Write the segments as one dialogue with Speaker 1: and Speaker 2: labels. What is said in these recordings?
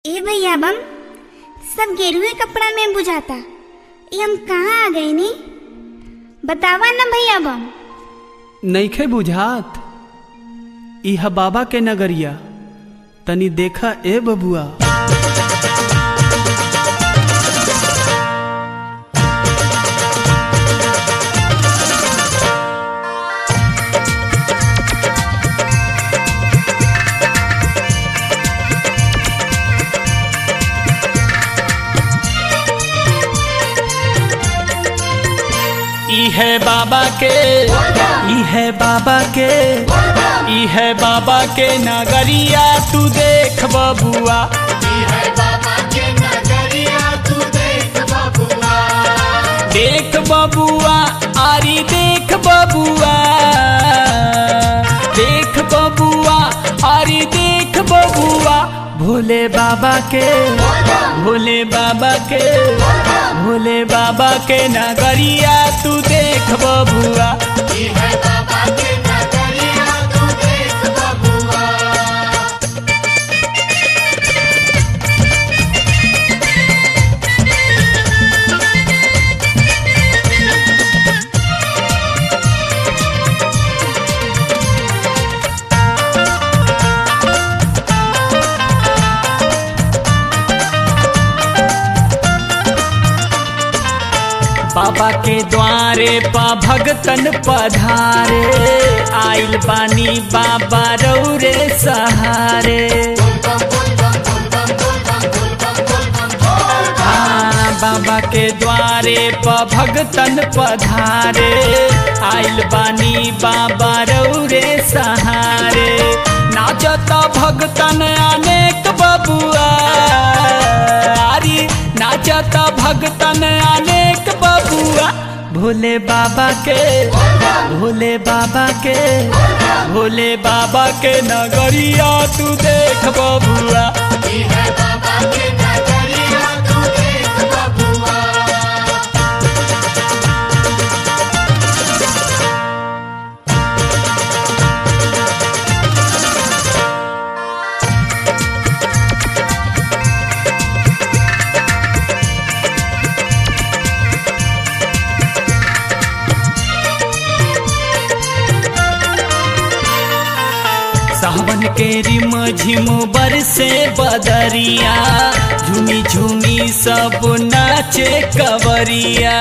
Speaker 1: ए भैया बम सब गेरुए कपड़ा में बुझाता। ये हम कहाँ आ गए नी? बतावा न भैया बम।
Speaker 2: नइखे बुझात? इहा बाबा के नगरिया, तनी देखा ए बबुआ।
Speaker 3: है बाबा के,
Speaker 2: है बाबा के,
Speaker 3: है बाबा के नगरिया तू देख बबुआ।
Speaker 4: है बाबा के नगरिया तू देख बबुआ।
Speaker 3: देख बबुआ आरी देख बबुआ, देख बबुआ आरी देख बबुआ।
Speaker 2: भोले बाबा के,
Speaker 3: भोले बाबा के, भोले बाबा के नगरिया तू देख बबुआ।
Speaker 4: है बाबा के नगरिया तू देख बबुआ।
Speaker 3: बाबा के द्वारे पा भगतन पधारे, आइल बानी बाबा रौरे सहारे। हाँ, बाबा के द्वारे पा भगतन पधारे, आइल बानी बाबा रौरे सहारे। नाचता भगतन अनेक बबुआ, नाचता भगतन अनेक बबुआ।
Speaker 2: भोले बाबा के,
Speaker 3: भोले बाबा के, भोले बाबा के नगरिया तू देख बबुआ।
Speaker 4: है बाबा के नगरिया तू देख बबुआ।
Speaker 3: सावन के रिम झिम बरसे बदरिया, झूमी झूमी सब नाचे कवरिया।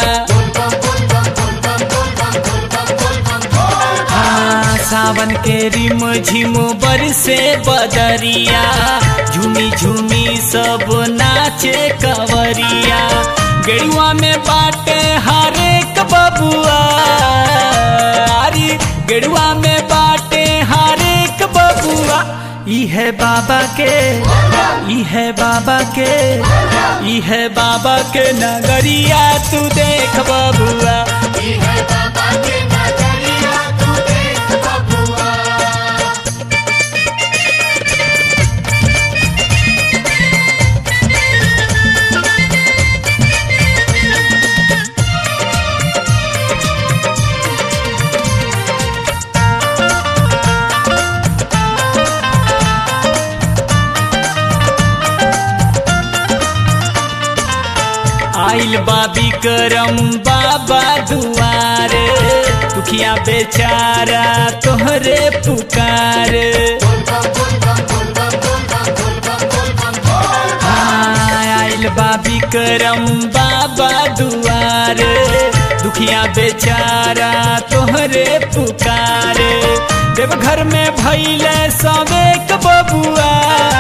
Speaker 3: हाँ, सावन के रिम झिम बरसे बदरिया, झूमी झूमी सब नाचे कवरिया। गेरुआ में बाटे हरेक बबुआ, गेरुआ में बाटे हरेक बबुआ।
Speaker 2: है बाबा के,
Speaker 3: है बाबा के, है बाबा के नगरिया तू देख बबुआ।
Speaker 4: है बाबा के नगरिया तू देख बबुआ।
Speaker 3: आइल बाबी करम बाबा दुआरे, दुखिया बेचारा तोहरे पुकार। आइल बाबी करम बाबा दुआरे, दुखिया बेचारा तोहरे पुकार। देवघर में भैले सवेक बबुआ,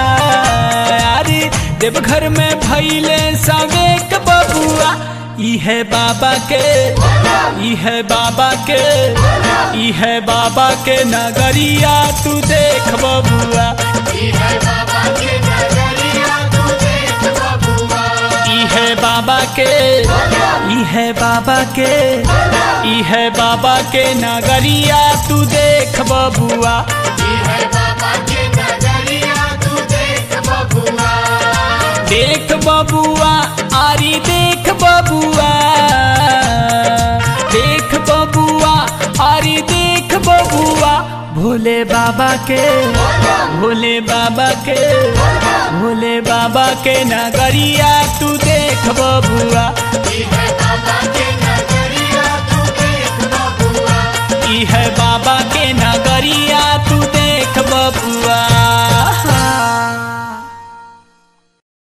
Speaker 3: देवघर में भैले सवेक बबुआ। है बाबा के, है बाबा के, है बाबा के नगरिया तू देख बबुआ।
Speaker 4: है बाबा के नगरिया तू देख बबुआ।
Speaker 3: है बाबा के,
Speaker 2: है बाबा के,
Speaker 3: है बाबा के नगरिया तू देख बबुआ।
Speaker 4: है बाबा के नगरिया तू देख बबुआ।
Speaker 3: देख बबुआ आरी देख बबुआ, देख बबुआ आरी देख बबुआ।
Speaker 2: भोले भोले बाबा के
Speaker 3: भोले बाबा के भोले बाबा के नगरिया तू देख बबुआ
Speaker 4: ई है बाबा के नगरिया तू देख बबुआ
Speaker 3: ई है